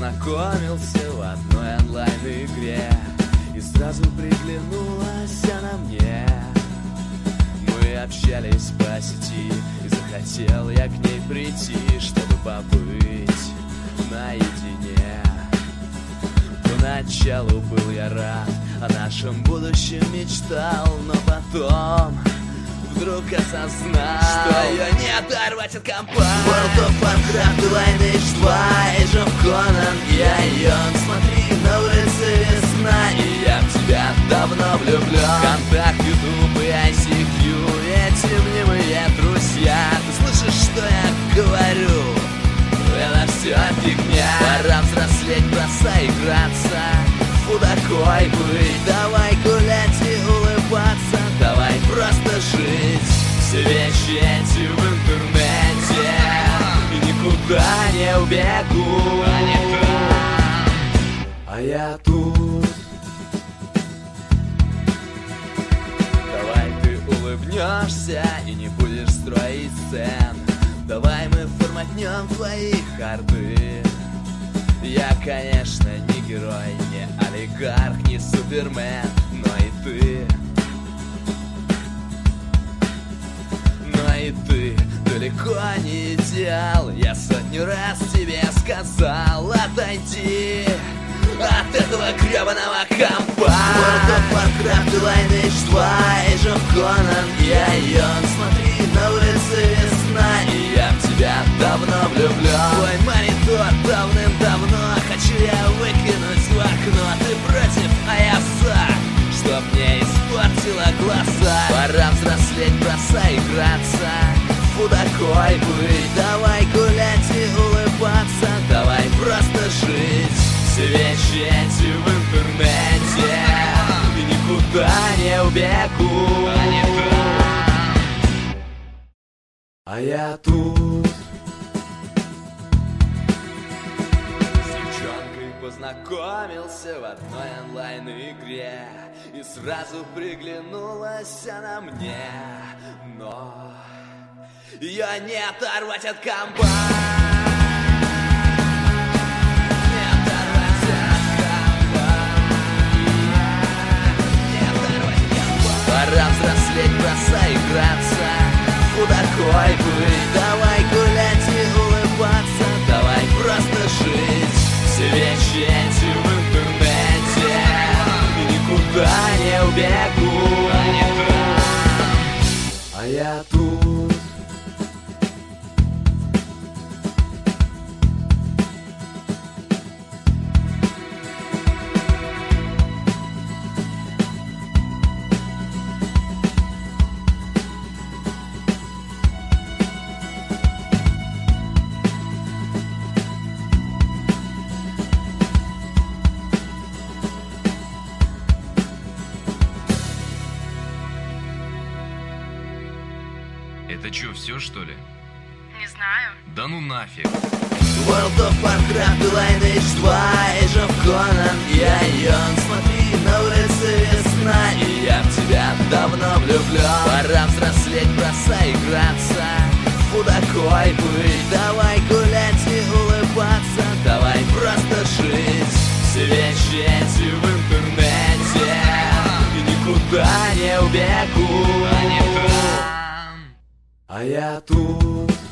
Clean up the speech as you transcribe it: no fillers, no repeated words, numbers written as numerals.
познакомился в одной онлайн-игре, и сразу приглянулась она мне. Мы общались по сети, и захотел я к ней прийти, чтобы побыть наедине. Поначалу был я рад, о нашем будущем мечтал, но потом вдруг осознал, что ее не оторвать от компа. World of Warcraft, Lineage 2, Age of Conan, я Йон. Смотри, на улице весна, и я в тебя давно влюблен. Контакт, YouTube и ICQ, эти мнимые друзья. Ты слышишь, что я говорю? Это все фигня. Пора взрослеть, бросай играться. Фу, такой быть. Давай гулять и улыбаться. Давай просто жить. Все вещи эти в интернете, и никуда не убегу. А я тут. Давай ты улыбнешься и не будешь строить сцен. Давай мы форматнем твои харды. Я, конечно, не герой, не олигарх, не супермен, но и ты. Но и ты далеко не идеал. Я сотню раз тебе сказал: отойди от этого гребаного компа. World of Warcraft, Lineage 2, Age of Conan, я Йон. Смотри, на улице весна, и я в тебя давно влюблен. Твой монитор давным-давно хочу я выкинуть в окно. Ты против, а я за, чтоб мне испортила глаза. Пора взрослеть, бросай играться. Фу, такой быть. Давай гулять и улыбаться. Давай просто жить. Все вещи эти в интернете, и никуда не убегу. А я тут. С девчонкой познакомился в одной онлайн-игре, и сразу приглянулась она мне. Но ее не оторвать от компа. Пора взрослеть, бросай играться. Фу, такой быть. Давай гулять и улыбаться. Давай просто жить. Все вещи эти в интернете, и никуда не убегу. А я тут. Это чё, все что ли? Не знаю. Да ну нафиг. World of Warcraft, Lineage 2, Age of Conan, я Йон. Смотри, на улице весна, и я в тебя давно влюблен. Пора взрослеть, бросай играться. Фу, такой быть. Давай гулять и улыбаться. Давай просто жить. Все вещи эти в интернете, и никуда не убегу. А я тут.